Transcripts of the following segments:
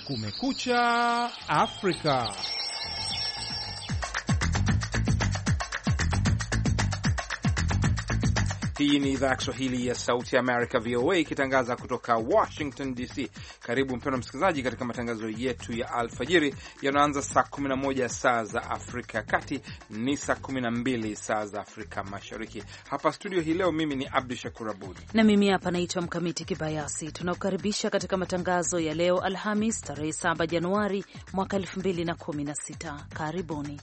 Kumekucha Afrika. Hii ni idhaa ya Kiswahili ya Sauti ya Amerika, VOA, ikitangaza kutoka Washington DC. Karibu mpendwa msikilizaji katika matangazo yetu ya alfajiri yanaanza saa 11 saa za Afrika Kati, ni saa 12 saa za Afrika Mashariki. Hapa studio hii leo mimi ni Abdu Shakur Abud na mimi hapa naitwa Mkamiti Kibayasi. Tunakukaribisha katika matangazo ya leo Alhamis tarehe 7 Januari mwaka 2016. Karibuni.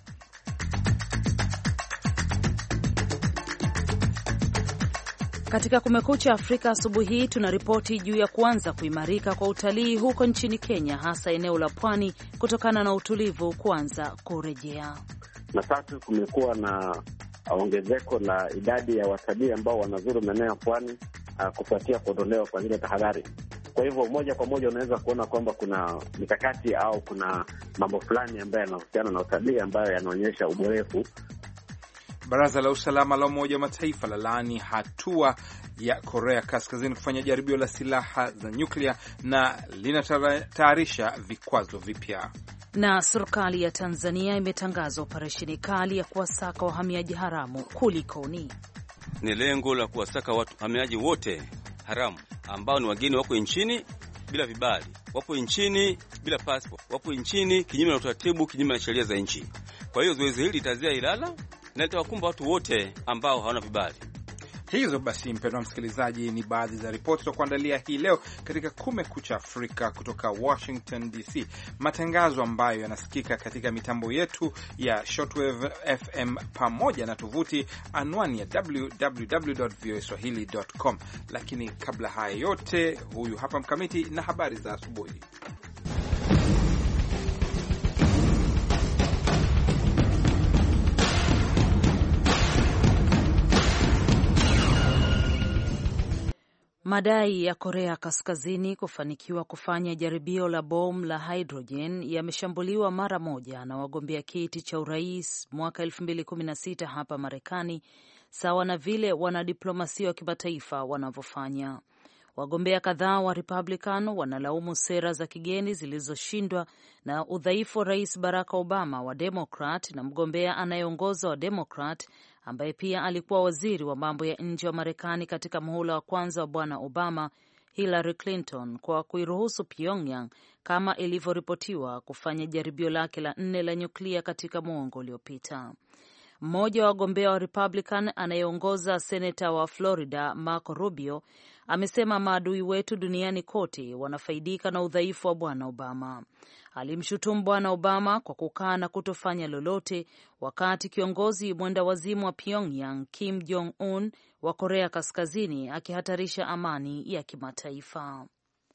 Katika Kumekucha Afrika asubuhi hii tunaripoti juu ya kuanza kuimarika kwa utalii huko nchini Kenya, hasa eneo la pwani kutokana na utulivu kuanza kurejea. Na sasa kumekuwa na ongezeko la idadi ya watalii ambao wanazuru maeneo ya pwani kufuatia kuondolewa kwa zile tahadhari. Kwa hivyo moja kwa moja unaweza kuona kwamba kuna mikakati au kuna mambo fulani ambayo yanahusiana na utalii ambayo yanaonyesha uborefu. Baraza la Usalama la Umoja wa Mataifa la laani hatua ya Korea Kaskazini kufanya jaribio la silaha za nyuklia na linatayarisha vikwazo vipya. Na serikali ya Tanzania imetangaza operesheni kali ya kuwasaka wahamiaji haramu. Kulikoni? Ni lengo la kuwasaka wahamiaji wote haramu ambao ni wageni, wako nchini bila vibali, wapo nchini bila passport, wapo nchini kinyume na utaratibu, kinyume na sheria za nchi. Kwa hiyo zoezi hili litazia Ilala na itawakumba watu wote ambao hawana vibali. Hizo basi, mpendwa msikilizaji, ni baadhi za ripoti za kuandalia hii leo katika Kumekucha Afrika kutoka Washington DC, matangazo ambayo yanasikika katika mitambo yetu ya shortwave FM pamoja na tovuti anwani ya www.voaswahili.com. Lakini kabla haya yote, huyu hapa Mkamiti na habari za asubuhi. Madai ya Korea Kaskazini kufanikiwa kufanya jaribio la bomu la hydrogen yameshambuliwa mara moja na wagombea kiti cha urais mwaka 2016 hapa Marekani, sawa na vile wanadiplomasia wa kimataifa wanavyofanya. Wagombea kadhaa wa Republican wanalaumu sera za kigeni zilizoshindwa na udhaifu wa Rais Barack Obama wa Democrat na mgombea anayeongoza wa Democrat ambaye pia alikuwa waziri wa mambo ya nje wa Marekani katika muhula wa kwanza wa Bwana Obama, Hillary Clinton, kwa kuiruhusu Pyongyang kama ilivyoripotiwa kufanya jaribio lake la 4 la nyuklia katika muongo uliopita. Mmoja wa wagombea wa Republican anayeongoza seneta wa Florida Marco Rubio amesema maadui wetu duniani kote wanafaidika na udhaifu wa Bwana Obama. Alimshutumu Bwana Obama kwa kukaa na kutofanya lolote wakati kiongozi mwenda wazimu wa Pyongyang Kim Jong-un wa Korea Kaskazini akihatarisha amani ya kimataifa.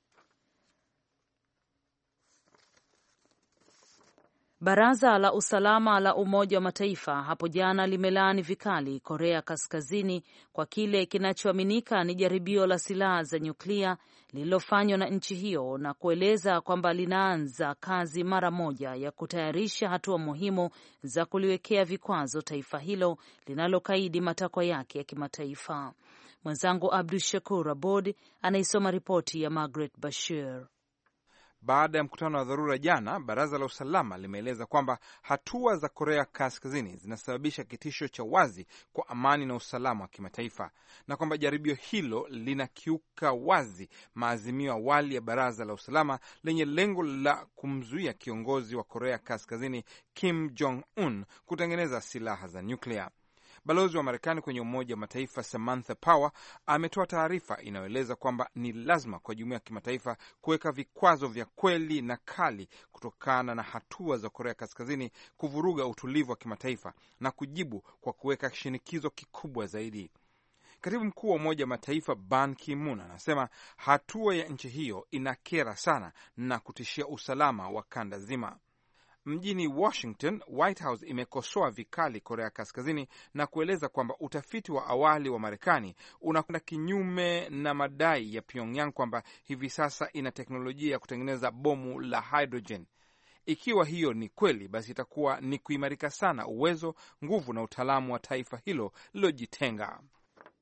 Baraza la Usalama la Umoja wa Mataifa hapo jana limelaani vikali Korea Kaskazini kwa kile kinachoaminika ni jaribio la silaha za nyuklia lililofanywa na nchi hiyo na kueleza kwamba linaanza kazi mara moja ya kutayarisha hatua muhimu za kuliwekea vikwazo taifa hilo linalokaidi matakwa yake ya kimataifa. Mwenzangu Abdu Shakur Abud anaisoma ripoti ya Margaret Bashir. Baada ya mkutano wa dharura jana, Baraza la Usalama limeeleza kwamba hatua za Korea Kaskazini zinasababisha kitisho cha wazi kwa amani na usalama wa kimataifa na kwamba jaribio hilo linakiuka wazi maazimio awali ya Baraza la Usalama lenye lengo la kumzuia kiongozi wa Korea Kaskazini Kim Jong-un kutengeneza silaha za nyuklia. Balozi wa Marekani kwenye Umoja wa Mataifa Samantha Power ametoa taarifa inayoeleza kwamba ni lazima kwa jumuiya ya kimataifa kuweka vikwazo vya kweli na kali kutokana na hatua za Korea Kaskazini kuvuruga utulivu wa kimataifa na kujibu kwa kuweka shinikizo kikubwa zaidi. Katibu mkuu wa Umoja wa Mataifa Ban Ki-moon anasema hatua ya nchi hiyo inakera sana na kutishia usalama wa kanda zima. Mjini Washington, White House imekosoa vikali Korea Kaskazini na kueleza kwamba utafiti wa awali wa Marekani unakwenda kinyume na madai ya Pyongyang kwamba hivi sasa ina teknolojia ya kutengeneza bomu la hydrogen. Ikiwa hiyo ni kweli, basi itakuwa ni kuimarika sana uwezo, nguvu na utaalamu wa taifa hilo lilojitenga.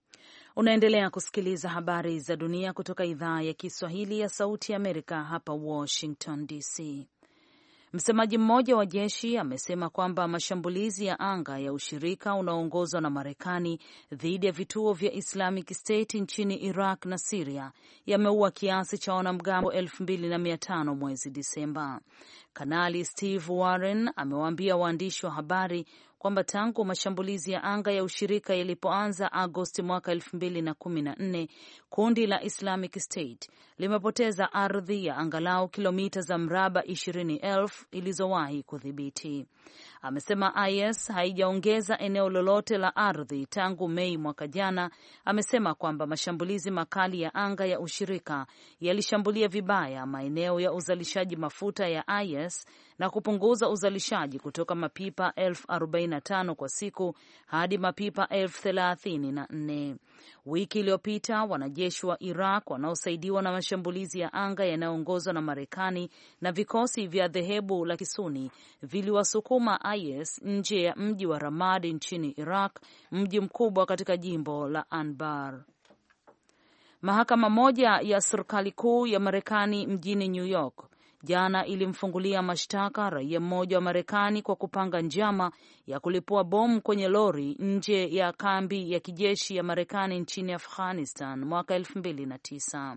Unaendelea kusikiliza habari za dunia kutoka idhaa ya Kiswahili ya Sauti ya Amerika hapa Washington DC. Msemaji mmoja wa jeshi amesema kwamba mashambulizi ya anga ya ushirika unaoongozwa na Marekani dhidi ya vituo vya Islamic State nchini Iraq na Syria yameua kiasi cha wanamgambo 2500 mwezi Disemba. Kanali Steve Warren amewaambia waandishi wa habari kwamba tangu mashambulizi ya anga ya ushirika yalipoanza Agosti mwaka 2014, kundi la Islamic State limepoteza ardhi ya angalau kilomita za mraba 20,000 ilizowahi kudhibiti. Amesema IS haijaongeza eneo lolote la ardhi tangu Mei mwaka jana. Amesema kwamba mashambulizi makali ya anga ya ushirika yalishambulia vibaya maeneo ya uzalishaji mafuta ya IS na kupunguza uzalishaji kutoka mapipa 45,000 kwa siku hadi mapipa 34,000. Wiki iliyopita wanajeshi wa Iraq wanaosaidiwa na mashambulizi ya anga yanayoongozwa na Marekani na vikosi vya dhehebu la Kisuni viliwasukuma IS nje ya mji wa Ramadi nchini Iraq, mji mkubwa katika jimbo la Anbar. Mahakama moja ya serikali kuu ya Marekani mjini New York jana ilimfungulia mashtaka raia mmoja wa Marekani kwa kupanga njama ya kulipua bomu kwenye lori nje ya kambi ya kijeshi ya Marekani nchini Afghanistan mwaka 2009.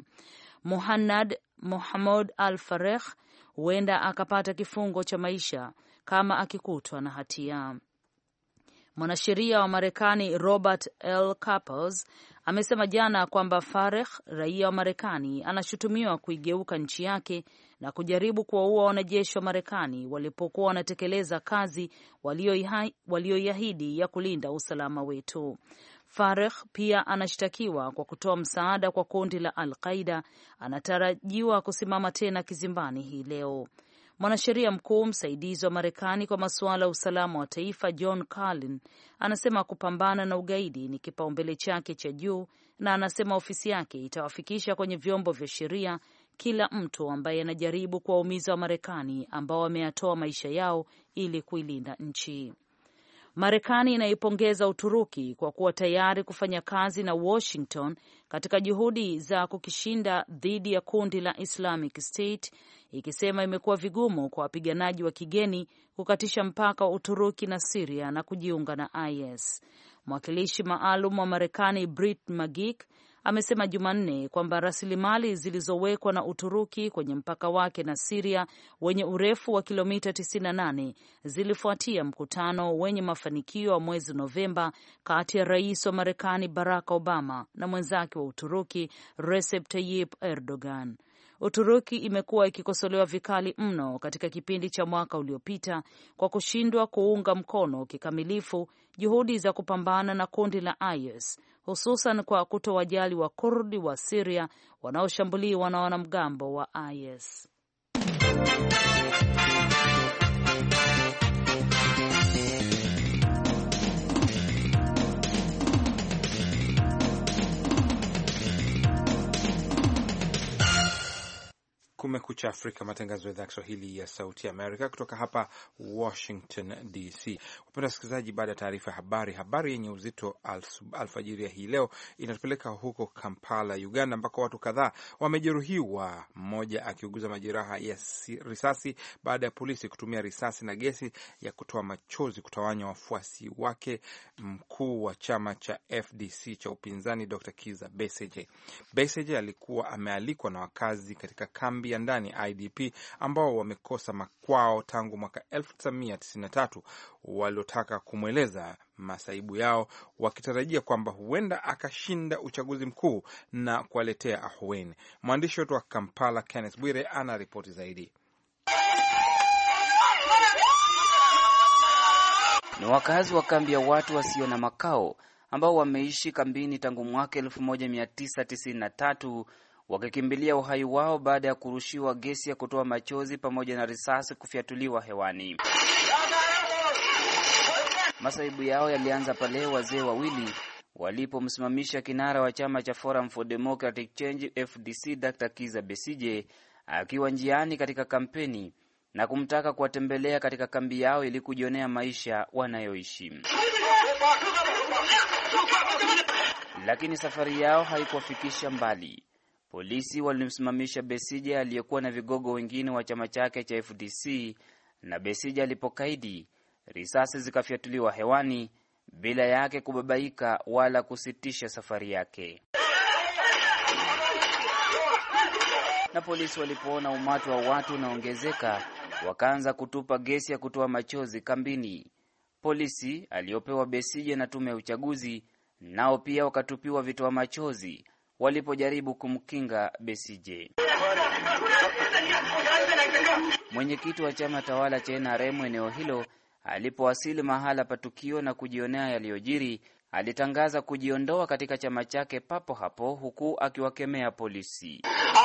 Mohammad Al-Farekh huenda akapata kifungo cha maisha kama akikutwa na hatia. Mwanasheria wa Marekani Robert L. Capers amesema jana kwamba Farekh, raia wa Marekani, anashutumiwa kuigeuka nchi yake na kujaribu kuwaua wanajeshi wa Marekani walipokuwa wanatekeleza kazi walioiahidi ya kulinda usalama wetu. Farekh pia anashtakiwa kwa kutoa msaada kwa kundi la Al-Qaida. Anatarajiwa kusimama tena kizimbani hii leo. Mwanasheria mkuu msaidizi wa Marekani kwa masuala ya usalama wa taifa John Carlin anasema kupambana na ugaidi ni kipaumbele chake cha juu, na anasema ofisi yake itawafikisha kwenye vyombo vya sheria kila mtu ambaye anajaribu kuwaumiza wa Marekani ambao wameyatoa maisha yao ili kuilinda nchi. Marekani inaipongeza Uturuki kwa kuwa tayari kufanya kazi na Washington katika juhudi za kukishinda dhidi ya kundi la Islamic State, ikisema imekuwa vigumu kwa wapiganaji wa kigeni kukatisha mpaka wa Uturuki na Syria na kujiunga na IS. Mwakilishi maalum wa Marekani Britt Magik amesema Jumanne kwamba rasilimali zilizowekwa na Uturuki kwenye mpaka wake na Syria wenye urefu wa kilomita 98 zilifuatia mkutano wenye mafanikio wa mwezi Novemba kati ya rais wa Marekani Barack Obama na mwenzake wa Uturuki Recep Tayyip Erdogan. Uturuki imekuwa ikikosolewa vikali mno katika kipindi cha mwaka uliopita kwa kushindwa kuunga mkono kikamilifu juhudi za kupambana na kundi la IS, hususan kwa kutowajali wa Kurdi wa Syria wanaoshambuliwa na wanamgambo wa IS. Kumekucha Afrika, matangazo ya idhaa ya Kiswahili ya Sauti Amerika kutoka hapa Washington DC. Wapenda wasikilizaji, baada ya taarifa ya habari yenye uzito alfajiri ya hii leo inatupeleka huko Kampala, Uganda, ambako watu kadhaa wamejeruhiwa, mmoja akiuguza majeraha ya risasi baada ya polisi kutumia risasi na gesi ya kutoa machozi kutawanya wafuasi wake. Mkuu wa chama cha FDC cha upinzani Dr. Kiza Besigye alikuwa amealikwa na wakazi katika kambi ya ndani IDP ambao wamekosa makwao tangu mwaka 1993, waliotaka kumweleza masaibu yao wakitarajia kwamba huenda akashinda uchaguzi mkuu na kuwaletea ahueni. Mwandishi wetu wa Kampala Kenneth Bwire ana ripoti zaidi. Ni wakazi wa kambi ya watu wasio na makao ambao wameishi kambini tangu mwaka 1993 wakikimbilia uhai wao baada ya kurushiwa gesi ya kutoa machozi pamoja na risasi kufyatuliwa hewani. Masaibu yao yalianza pale wazee wawili walipomsimamisha kinara wa chama cha Forum for Democratic Change FDC Dr. Kiza Besigye akiwa njiani katika kampeni na kumtaka kuwatembelea katika kambi yao ili kujionea maisha wanayoishi. lakini safari yao haikuwafikisha mbali. Polisi walimsimamisha Besigye aliyekuwa na vigogo wengine wa chama chake cha FDC, na Besigye alipokaidi, risasi zikafyatuliwa hewani bila yake kubabaika wala kusitisha safari yake. Na polisi walipoona umati wa watu unaongezeka, wakaanza kutupa gesi ya kutoa machozi kambini. Polisi aliopewa Besigye na tume ya uchaguzi nao pia wakatupiwa vitoa machozi walipojaribu kumkinga Besigye. Mwenyekiti wa chama tawala cha NRM eneo hilo alipowasili mahala pa tukio na kujionea yaliyojiri, alitangaza kujiondoa katika chama chake papo hapo, huku akiwakemea polisi.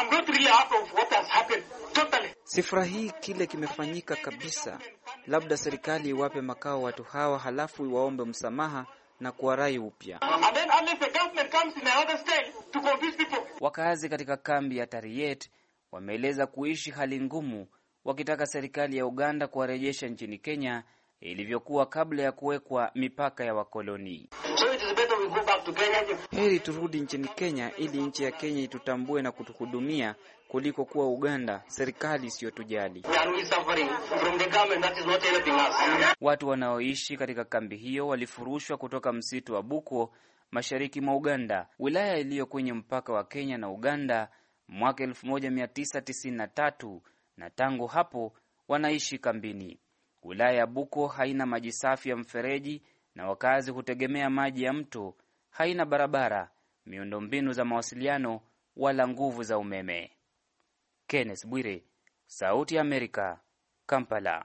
Sifurahii kile kimefanyika kabisa. Labda serikali iwape makao watu hawa, halafu iwaombe msamaha na kuwarai upya. Wakazi katika kambi ya Tariet wameeleza kuishi hali ngumu, wakitaka serikali ya Uganda kuwarejesha nchini Kenya ilivyokuwa kabla ya kuwekwa mipaka ya wakoloni. Heri turudi nchini Kenya ili nchi ya Kenya itutambue na kutuhudumia kuliko kuwa Uganda serikali isiyotujali. Watu wanaoishi katika kambi hiyo walifurushwa kutoka msitu wa Buko mashariki mwa Uganda, wilaya iliyo kwenye mpaka wa Kenya na Uganda mwaka 1993, na tangu hapo wanaishi kambini. Wilaya ya Buko haina maji safi ya mfereji na wakazi hutegemea maji ya mto, haina barabara, miundombinu za mawasiliano wala nguvu za umeme. Kenneth Bwire, Sauti ya Amerika, Kampala.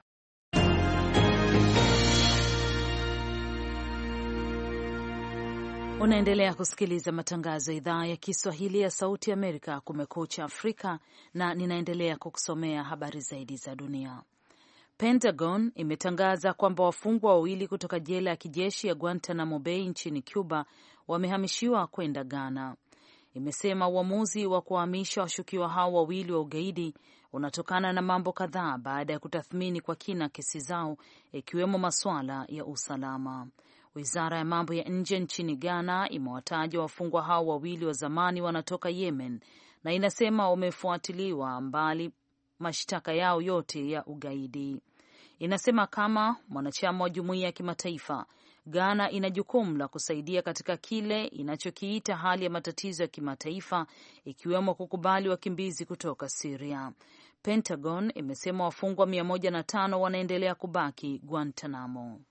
Unaendelea kusikiliza matangazo ya idhaa ya Kiswahili ya Sauti ya Amerika, Kumekucha Afrika, na ninaendelea kukusomea habari zaidi za dunia. Pentagon imetangaza kwamba wafungwa wawili kutoka jela ya kijeshi ya Guantanamo Bay nchini Cuba wamehamishiwa kwenda Ghana. Imesema uamuzi wa kuwahamisha washukiwa hao wawili wa ugaidi unatokana na mambo kadhaa baada ya kutathmini kwa kina kesi zao, ikiwemo masuala ya usalama. Wizara ya mambo ya nje nchini Ghana imewataja wafungwa hao wawili wa zamani wanatoka Yemen na inasema wamefuatiliwa mbali mashtaka yao yote ya ugaidi. Inasema kama mwanachama wa jumuiya ya kimataifa, Ghana ina jukumu la kusaidia katika kile inachokiita hali ya matatizo ya kimataifa, ikiwemo kukubali wakimbizi kutoka Syria. Pentagon imesema wafungwa 105 wanaendelea kubaki Guantanamo.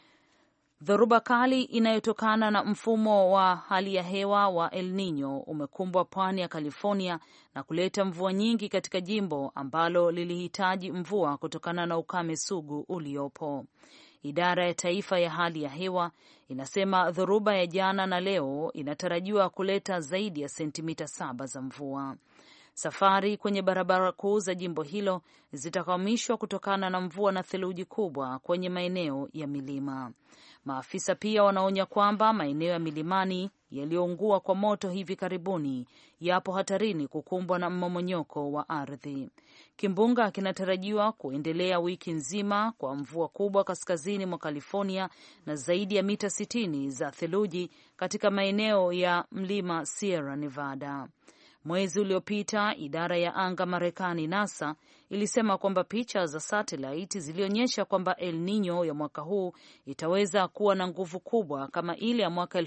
Dhoruba kali inayotokana na mfumo wa hali ya hewa wa El Nino umekumbwa pwani ya California na kuleta mvua nyingi katika jimbo ambalo lilihitaji mvua kutokana na ukame sugu uliopo. Idara ya Taifa ya Hali ya Hewa inasema dhoruba ya jana na leo inatarajiwa kuleta zaidi ya sentimita 7 za mvua. Safari kwenye barabara kuu za jimbo hilo zitakwamishwa kutokana na mvua na theluji kubwa kwenye maeneo ya milima. Maafisa pia wanaonya kwamba maeneo ya milimani yaliyoungua kwa moto hivi karibuni yapo hatarini kukumbwa na mmomonyoko wa ardhi. Kimbunga kinatarajiwa kuendelea wiki nzima kwa mvua kubwa kaskazini mwa California na zaidi ya mita 60 za theluji katika maeneo ya mlima Sierra Nevada. Mwezi uliopita idara ya anga Marekani NASA ilisema kwamba picha za satellite zilionyesha kwamba El Nino ya mwaka huu itaweza kuwa na nguvu kubwa kama ile ya mwaka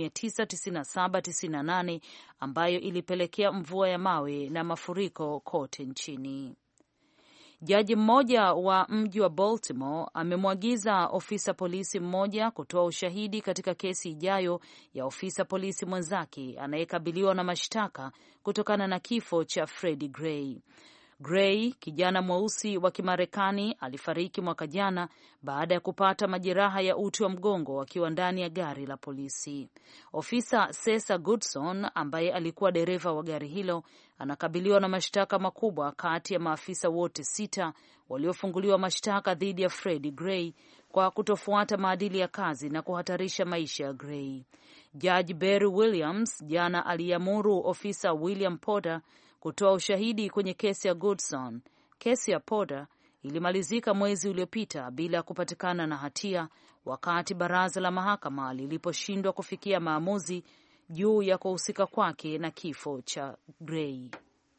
1997-98 ambayo ilipelekea mvua ya mawe na mafuriko kote nchini. Jaji mmoja wa mji wa Baltimore amemwagiza ofisa polisi mmoja kutoa ushahidi katika kesi ijayo ya ofisa polisi mwenzake anayekabiliwa na mashtaka kutokana na kifo cha Freddie Gray. Gray, kijana mweusi wa Kimarekani, alifariki mwaka jana baada ya kupata majeraha ya uti wa mgongo akiwa ndani ya gari la polisi. Ofisa Cesar Goodson, ambaye alikuwa dereva wa gari hilo, anakabiliwa na mashtaka makubwa kati ya maafisa wote 6 waliofunguliwa mashtaka dhidi ya Freddie Gray kwa kutofuata maadili ya kazi na kuhatarisha maisha ya Gray. Judge Barry Williams jana aliamuru ofisa William Porter kutoa ushahidi kwenye kesi ya Goodson. Kesi ya Porter ilimalizika mwezi uliopita bila kupatikana na hatia wakati baraza la mahakama liliposhindwa kufikia maamuzi juu ya kuhusika kwake na kifo cha Gray.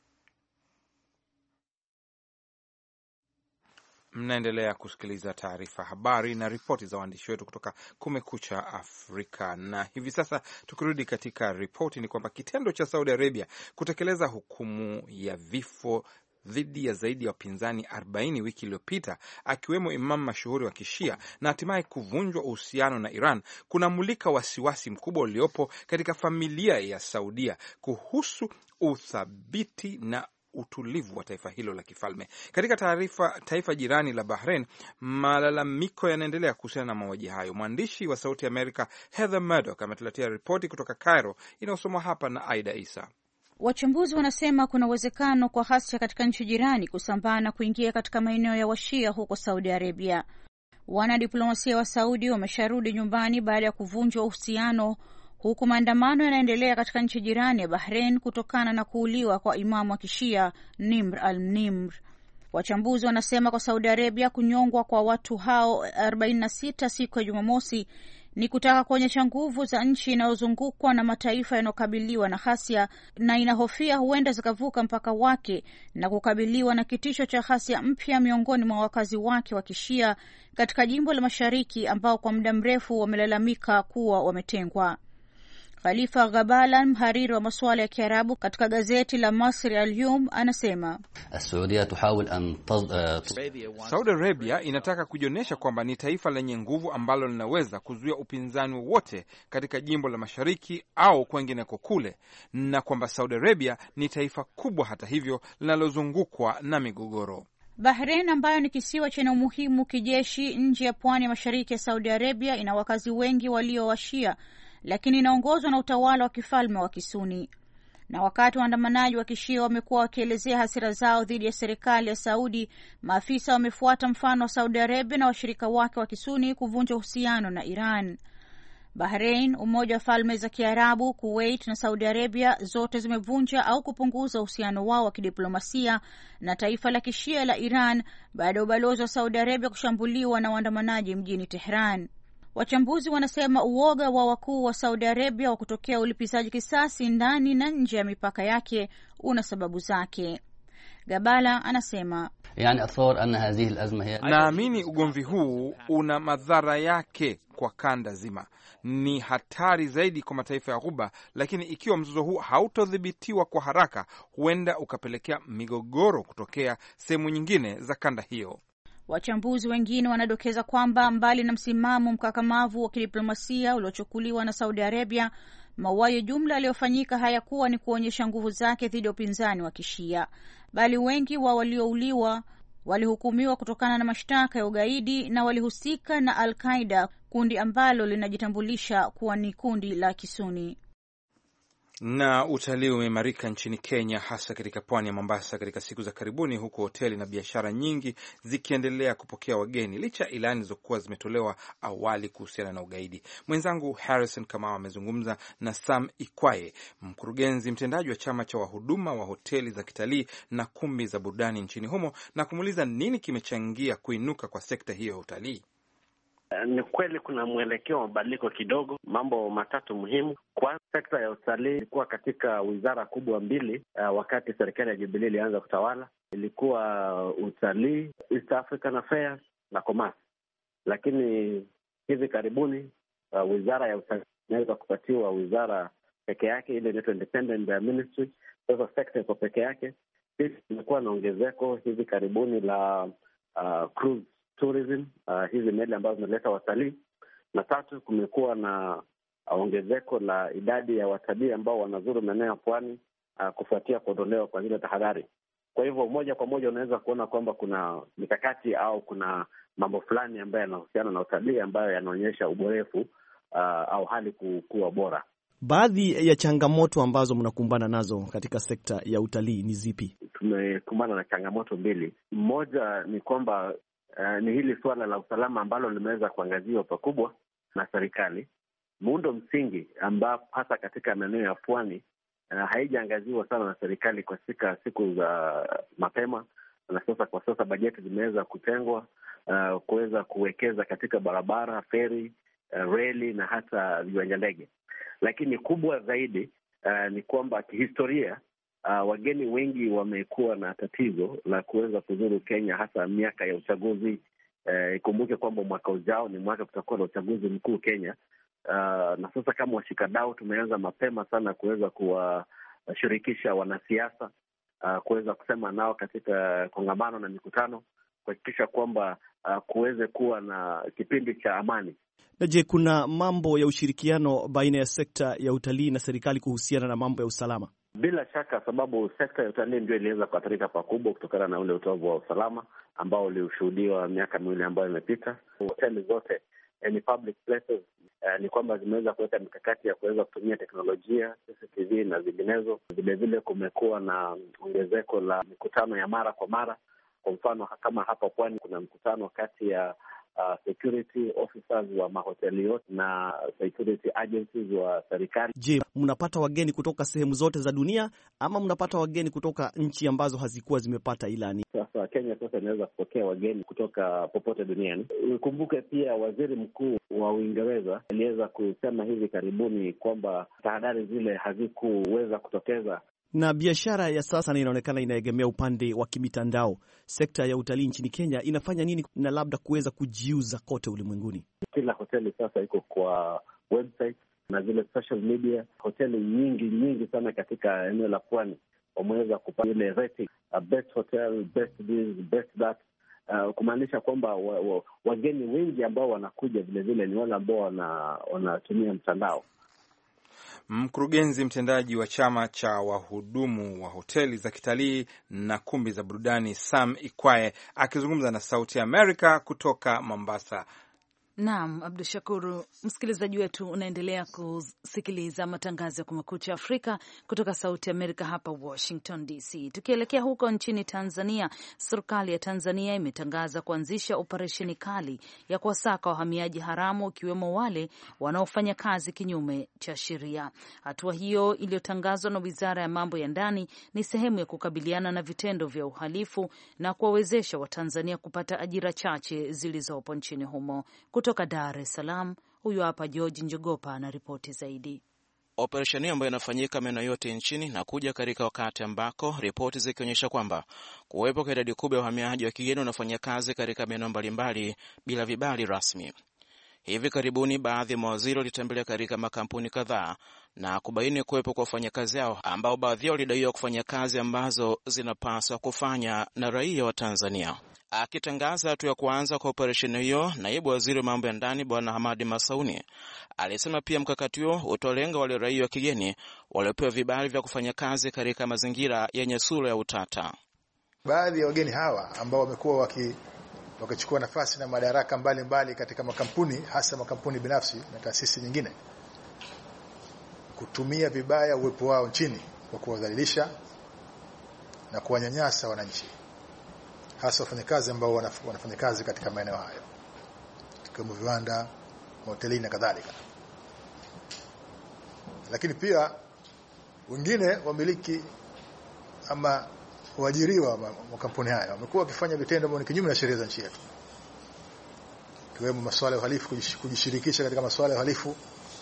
Mnaendelea kusikiliza taarifa habari na ripoti za waandishi wetu kutoka Kumekucha Afrika. Na hivi sasa tukirudi katika ripoti, ni kwamba kitendo cha Saudi Arabia kutekeleza hukumu ya vifo dhidi ya zaidi ya wapinzani 40 wiki iliyopita, akiwemo imam mashuhuri wa Kishia, na hatimaye kuvunjwa uhusiano na Iran kunamulika wasiwasi mkubwa uliopo katika familia ya Saudia kuhusu uthabiti na utulivu wa taifa hilo la kifalme. Katika taifa jirani la Bahrain, malalamiko yanaendelea kuhusiana na mauaji hayo. Mwandishi wa Sauti ya Amerika Heather Murdock ametuletea ripoti kutoka Cairo, inayosomwa hapa na Aida Isa. Wachambuzi wanasema kuna uwezekano kwa ghasia katika nchi jirani kusambaa na kuingia katika maeneo ya Washia huko Saudi Arabia. Wanadiplomasia wa Saudi wamesharudi nyumbani baada ya kuvunjwa uhusiano, huku maandamano yanaendelea katika nchi jirani ya Bahrain kutokana na kuuliwa kwa imamu wa Kishia Nimr al-Nimr. Wachambuzi wanasema kwa Saudi Arabia kunyongwa kwa watu hao 46 siku ya Jumamosi ni kutaka kuonyesha nguvu za nchi inayozungukwa na mataifa yanayokabiliwa na ghasia, na inahofia huenda zikavuka mpaka wake na kukabiliwa na kitisho cha ghasia mpya miongoni mwa wakazi wake wa Kishia katika jimbo la Mashariki ambao kwa muda mrefu wamelalamika kuwa wametengwa. Khalifa Ghabala, mhariri wa masuala ya Kiarabu katika gazeti la Masri al-Yum, anasema Saudi Arabia inataka kujionyesha kwamba ni taifa lenye nguvu ambalo linaweza kuzuia upinzani wowote katika jimbo la Mashariki au kwengineko kule, na kwamba Saudi Arabia ni taifa kubwa hata hivyo linalozungukwa na migogoro. Bahrain ambayo ni kisiwa chenye umuhimu kijeshi nje ya pwani ya mashariki ya Saudi Arabia ina wakazi wengi walio Washia, lakini inaongozwa na utawala wa kifalme wa Kisuni. Na wakati waandamanaji wa Kishia wamekuwa wakielezea hasira zao dhidi ya serikali ya Saudi, maafisa wamefuata mfano wa Saudi Arabia na washirika wake wa Kisuni kuvunja uhusiano na Iran. Bahrain, Umoja wa Falme za Kiarabu, Kuwait na Saudi Arabia zote zimevunja au kupunguza uhusiano wao wa kidiplomasia na taifa la Kishia la Iran baada ya ubalozi wa Saudi Arabia kushambuliwa na waandamanaji mjini Tehran. Wachambuzi wanasema uoga wa wakuu wa Saudi Arabia wa kutokea ulipizaji kisasi ndani na nje ya mipaka yake una sababu zake. Gabala anasema, naamini ugomvi huu una madhara yake kwa kanda zima. Ni hatari zaidi kwa mataifa ya Ghuba, lakini ikiwa mzozo huu hautodhibitiwa kwa haraka, huenda ukapelekea migogoro kutokea sehemu nyingine za kanda hiyo. Wachambuzi wengine wanadokeza kwamba mbali na msimamo mkakamavu wa kidiplomasia uliochukuliwa na Saudi Arabia, mauaji jumla yaliyofanyika hayakuwa ni kuonyesha nguvu zake dhidi ya upinzani wa Kishia, bali wengi wa waliouliwa walihukumiwa kutokana na mashtaka ya ugaidi na walihusika na Al-Qaeda, kundi ambalo linajitambulisha kuwa ni kundi la Kisuni. Na utalii umeimarika nchini Kenya, hasa katika pwani ya Mombasa katika siku za karibuni, huku hoteli na biashara nyingi zikiendelea kupokea wageni licha ya ilani zilizokuwa zimetolewa awali kuhusiana na ugaidi. Mwenzangu Harrison Kamau amezungumza na Sam Ikwaye, mkurugenzi mtendaji wa chama cha wahuduma wa hoteli za kitalii na kumbi za burudani nchini humo, na kumuuliza nini kimechangia kuinuka kwa sekta hiyo ya utalii. Ni kweli kuna mwelekeo wa mabadiliko kidogo. Mambo matatu muhimu. Kwanza, sekta ya utalii ilikuwa katika wizara kubwa mbili wakati serikali ya Jubilee ilianza kutawala. Ilikuwa utalii, East African Affairs na Commerce. Lakini hivi karibuni wizara ya utalii inaweza kupatiwa wizara peke yake, ile inaitwa independent ministry. Sasa sekta iko peke yake. Pili, imekuwa na ongezeko hivi karibuni la cruise tourism, hizi meli ambazo zinaleta watalii. Na tatu, kumekuwa na ongezeko la idadi ya watalii ambao wanazuru maeneo ya pwani kufuatia kuondolewa kwa zile tahadhari. Kwa hivyo moja kwa moja unaweza kuona kwamba kuna mikakati au kuna mambo fulani ambayo yanahusiana na utalii ambayo yanaonyesha uborefu au hali kuwa bora. Baadhi ya changamoto ambazo mnakumbana nazo katika sekta ya utalii ni zipi? Tumekumbana na changamoto mbili. Moja ni kwamba ni hili suala la usalama ambalo limeweza kuangaziwa pakubwa na serikali. Muundo msingi ambao hasa katika maeneo ya pwani haijaangaziwa sana na serikali kwa siku za mapema, na sasa kwa sasa bajeti zimeweza kutengwa kuweza kuwekeza katika barabara, feri reli na hata viwanja ndege. Lakini kubwa zaidi ni kwamba kihistoria, wageni wengi wamekuwa na tatizo la kuweza kuzuru Kenya hasa miaka ya uchaguzi. Ikumbuke kwamba mwaka ujao ni mwaka kutakuwa na uchaguzi mkuu Kenya. Na sasa kama washikadau tumeanza mapema sana kuweza kuwashirikisha wanasiasa, kuweza kusema nao katika kongamano na mikutano, kuhakikisha kwamba kuweze kuwa na kipindi cha amani. Na je, kuna mambo ya ushirikiano baina ya sekta ya utalii na serikali kuhusiana na mambo ya usalama? Bila shaka, sababu sekta ya utalii ndio iliweza kuathirika pakubwa kutokana na ule utovu wa usalama ambao uliushuhudiwa miaka miwili ambayo imepita. Hoteli zote ni public places, ni kwamba zimeweza kuweka mikakati ya kuweza kutumia teknolojia, CCTV na zinginezo. Vilevile kumekuwa na ongezeko la mikutano ya mara kwa mara. Kwa mfano kama hapa Pwani kuna mkutano kati ya security officers wa mahoteli yote na security agencies wa serikali. Je, mnapata wageni kutoka sehemu zote za dunia ama mnapata wageni kutoka nchi ambazo hazikuwa zimepata ilani? Sasa Kenya sasa inaweza kupokea wageni kutoka popote duniani. Ukumbuke pia Waziri Mkuu wa Uingereza aliweza kusema hivi karibuni kwamba tahadhari zile hazikuweza kutokeza. Na biashara ya sasa inaonekana inaegemea upande wa kimitandao. Sekta ya utalii nchini Kenya inafanya nini na labda kuweza kujiuza kote ulimwenguni? Kila hoteli sasa iko kwa website na zile social media. Hoteli nyingi sana katika eneo la Pwani wameweza kupata ile rating, best hotel, best this, best that, kumaanisha kwamba wageni wengi ambao wanakuja vilevile ni wale ambao wanatumia mtandao. Mkurugenzi mtendaji wa chama cha wahudumu wa hoteli za kitalii na kumbi za burudani Sam Ikwae akizungumza na Sauti ya Amerika kutoka Mombasa. Naam, Abdu Shakuru, msikilizaji wetu, unaendelea kusikiliza matangazo ya Kumekucha Afrika kutoka Sauti Amerika hapa Washington DC. Tukielekea huko nchini Tanzania, serikali ya Tanzania imetangaza kuanzisha operesheni kali ya kuwasaka wahamiaji haramu, ikiwemo wale wanaofanya kazi kinyume cha sheria. Hatua hiyo iliyotangazwa na Wizara ya Mambo ya Ndani ni sehemu ya kukabiliana na vitendo vya uhalifu na kuwawezesha Watanzania kupata ajira chache zilizopo nchini humo. Kutoka Dar es Salaam, huyu hapa George Njogopa na ripoti zaidi. Operesheni ambayo inafanyika maeneo yote nchini na kuja katika wakati ambako ripoti zikionyesha kwamba kuwepo kwa idadi kubwa ya wahamiaji wa kigeni wanafanya kazi katika maeneo mbalimbali bila vibali rasmi. Hivi karibuni baadhi ya mawaziri walitembelea katika makampuni kadhaa na kubaini kuwepo kwa wafanyakazi hao ambao baadhi yao walidaiwa kufanya kazi ambazo zinapaswa kufanya na raia wa Tanzania. Akitangaza hatua ya kuanza kwa operesheni hiyo, naibu waziri wa mambo ya ndani Bwana Hamadi Masauni alisema pia mkakati huo utalenga wale raia wa kigeni waliopewa vibali vya kufanya kazi katika mazingira yenye sura ya utata. Baadhi ya wageni hawa ambao wamekuwa wakichukua nafasi na madaraka mbalimbali katika makampuni, hasa makampuni binafsi na taasisi nyingine, kutumia vibaya uwepo wao nchini kwa kuwadhalilisha na kuwanyanyasa wananchi, hasa wafanyakazi ambao wanafanya kazi katika maeneo hayo kama viwanda, hoteli na kadhalika. Lakini pia wengine wamiliki ama waajiriwa wa kampuni haya wamekuwa wakifanya vitendo ambavyo ni kinyume na sheria za nchi yetu, ikiwemo masuala ya uhalifu, kujishirikisha katika masuala ya uhalifu,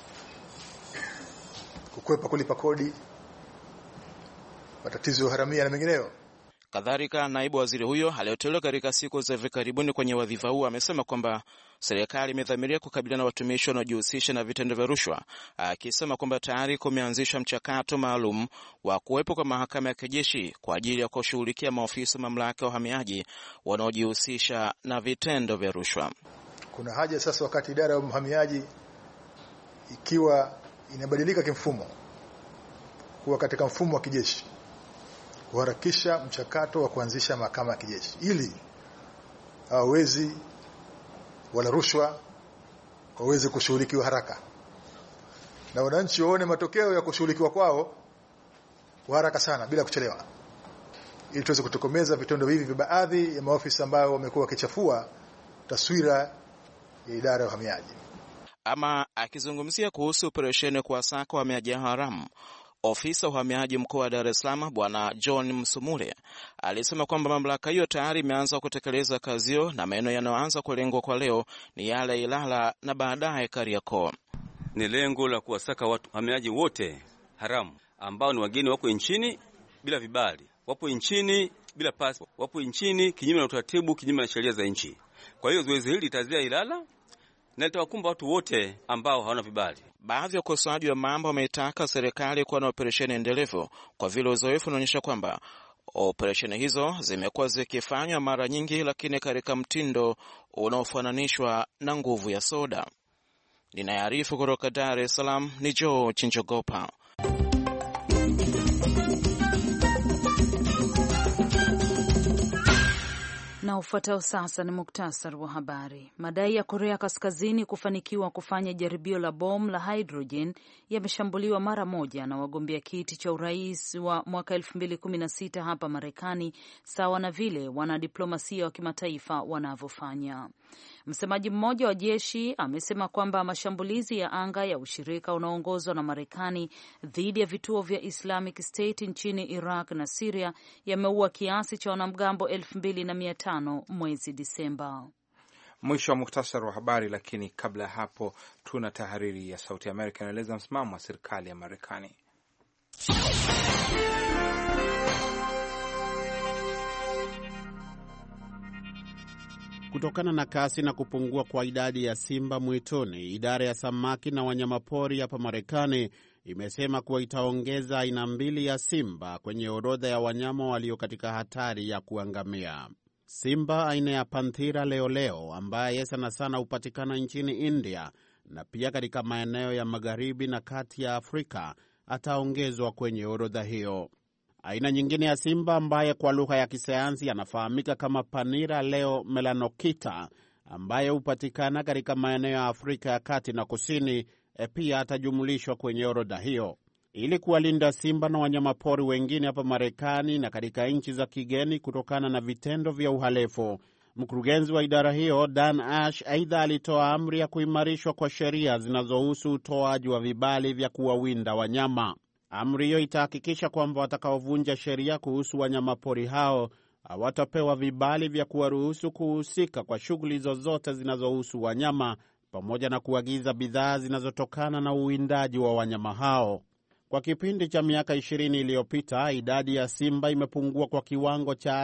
kukwepa kulipa kodi, matatizo ya haramia na mengineyo. Kadhalika, naibu waziri huyo aliyotolewa katika siku za hivi karibuni kwenye wadhifa huu amesema kwamba serikali imedhamiria kukabiliana na watumishi wanaojihusisha na vitendo vya rushwa, akisema kwamba tayari kumeanzishwa mchakato maalum wa kuwepo kwa mahakama ya kijeshi kwa ajili ya kushughulikia maofisa mamlaka ya uhamiaji wanaojihusisha na vitendo vya rushwa. Kuna haja sasa, wakati idara ya uhamiaji ikiwa inabadilika kimfumo kuwa katika mfumo wa kijeshi, kuharakisha mchakato wa kuanzisha mahakama ya kijeshi ili hawezi wala rushwa waweze kushughulikiwa haraka na wananchi waone matokeo ya kushughulikiwa kwao kwa haraka sana bila kuchelewa, ili tuweze kutokomeza vitendo hivi vya baadhi ya maofisa ambao wamekuwa wakichafua taswira ya idara ya uhamiaji. Ama akizungumzia kuhusu operesheni kwa sako wahamiaji haramu, Ofisa wa uhamiaji mkoa wa Dar es Salaam Bwana John Msumule alisema kwamba mamlaka hiyo tayari imeanza kutekeleza kazi hiyo na maeneo yanayoanza kulengwa kwa leo ni yale Ilala na baadaye Kariakoo. Ni lengo la kuwasaka wahamiaji wote haramu ambao ni wageni wako nchini bila vibali, wapo nchini bila passport, wapo nchini kinyume na utaratibu, kinyume na sheria za nchi. Kwa hiyo zoezi hili litazia Ilala na litawakumba watu wote ambao hawana vibali. Baadhi ya wakosoaji wa mambo wameitaka serikali kuwa na operesheni endelevu kwa vile uzoefu unaonyesha kwamba operesheni hizo zimekuwa zikifanywa mara nyingi, lakini katika mtindo unaofananishwa na nguvu ya soda. Ninaarifu kutoka Dar es Salaam ni Joe Chinjogopa. Na ufuatao sasa ni muktasari wa habari. Madai ya Korea Kaskazini kufanikiwa kufanya jaribio la bomu la hydrogen yameshambuliwa mara moja na wagombea kiti cha urais wa mwaka 2016 hapa Marekani, sawa na vile wanadiplomasia wa kimataifa wanavyofanya. Msemaji mmoja wa jeshi amesema kwamba mashambulizi ya anga ya ushirika unaoongozwa na Marekani dhidi ya vituo vya Islamic State nchini Iraq na Syria yameua kiasi cha wanamgambo 2500 mwezi Disemba. Mwisho wa muhtasari wa habari, lakini kabla ya hapo tuna tahariri ya Sauti ya Amerika inaeleza msimamo wa serikali ya Marekani. Kutokana na kasi na kupungua kwa idadi ya simba mwituni, idara ya samaki na wanyamapori hapa Marekani imesema kuwa itaongeza aina 2 ya simba kwenye orodha ya wanyama walio katika hatari ya kuangamia. Simba aina ya Panthera leoleo ambaye sana sana hupatikana nchini India na pia katika maeneo ya magharibi na kati ya Afrika ataongezwa kwenye orodha hiyo. Aina nyingine ya simba ambaye kwa lugha ya kisayansi anafahamika kama Panthera leo melanokita ambaye hupatikana katika maeneo ya Afrika ya kati na kusini pia atajumulishwa kwenye orodha hiyo. Ili kuwalinda simba na wanyamapori wengine hapa Marekani na katika nchi za kigeni kutokana na vitendo vya uhalifu, mkurugenzi wa idara hiyo Dan Ash aidha alitoa amri ya kuimarishwa kwa sheria zinazohusu utoaji wa vibali vya kuwawinda wanyama. Amri hiyo itahakikisha kwamba watakaovunja sheria kuhusu wanyamapori hao hawatapewa vibali vya kuwaruhusu kuhusika kwa shughuli zozote zinazohusu wanyama, pamoja na kuagiza bidhaa zinazotokana na uwindaji wa wanyama hao. Kwa kipindi cha miaka 20 iliyopita, idadi ya simba imepungua kwa kiwango cha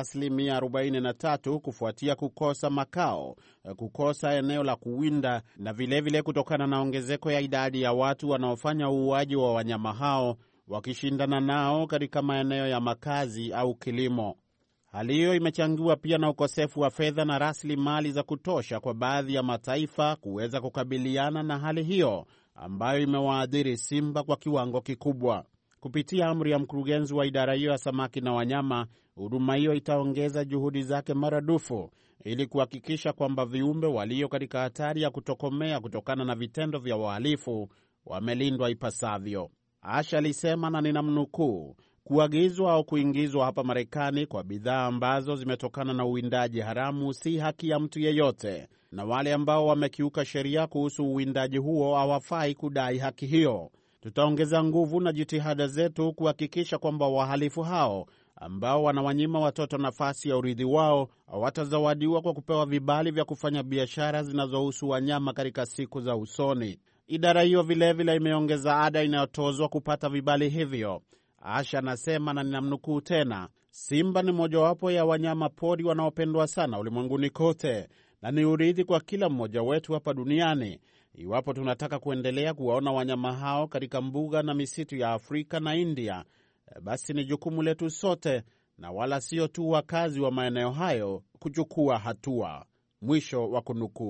43% kufuatia kukosa makao, kukosa eneo la kuwinda na vilevile kutokana na ongezeko ya idadi ya watu wanaofanya uuaji wa wanyama hao wakishindana nao katika maeneo ya makazi au kilimo. Hali hiyo imechangiwa pia na ukosefu wa fedha na rasilimali za kutosha kwa baadhi ya mataifa kuweza kukabiliana na hali hiyo ambayo imewaadhiri simba kwa kiwango kikubwa. Kupitia amri ya mkurugenzi wa idara hiyo ya samaki na wanyama, huduma hiyo itaongeza juhudi zake maradufu ili kuhakikisha kwamba viumbe walio katika hatari ya kutokomea kutokana na vitendo vya wahalifu wamelindwa ipasavyo. Asha alisema, na ninamnukuu, kuagizwa au kuingizwa hapa Marekani kwa bidhaa ambazo zimetokana na uwindaji haramu si haki ya mtu yeyote, na wale ambao wamekiuka sheria kuhusu uwindaji huo hawafai kudai haki hiyo. Tutaongeza nguvu na jitihada zetu kuhakikisha kwamba wahalifu hao ambao wanawanyima watoto nafasi ya urithi wao hawatazawadiwa kwa kupewa vibali vya kufanya biashara zinazohusu wanyama katika siku za usoni. Idara hiyo vilevile imeongeza ada inayotozwa kupata vibali hivyo. Asha anasema, na ninamnukuu tena, simba ni mojawapo ya wanyama pori wanaopendwa sana ulimwenguni kote na ni urithi kwa kila mmoja wetu hapa duniani. Iwapo tunataka kuendelea kuwaona wanyama hao katika mbuga na misitu ya Afrika na India, basi ni jukumu letu sote na wala sio tu wakazi wa maeneo hayo kuchukua hatua. Mwisho wa kunukuu.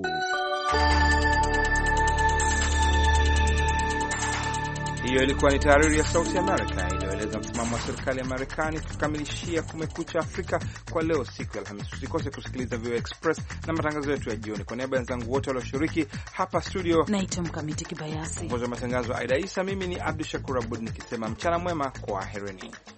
Hiyo ilikuwa ni tahariri ya Sauti Amerika iliyoeleza msimamo wa serikali ya Marekani. Tukamilishia Kumekucha Afrika kwa leo, siku ya Alhamisi. Usikose kusikiliza VOA Express na matangazo yetu ya jioni. Kwa niaba ya wenzangu wote walioshiriki hapa studio, naitwa Mkamiti Kibayasi, mwongozi wa matangazo Aida Isa, mimi ni Abdu Shakur Abud nikisema mchana mwema, kwa hereni.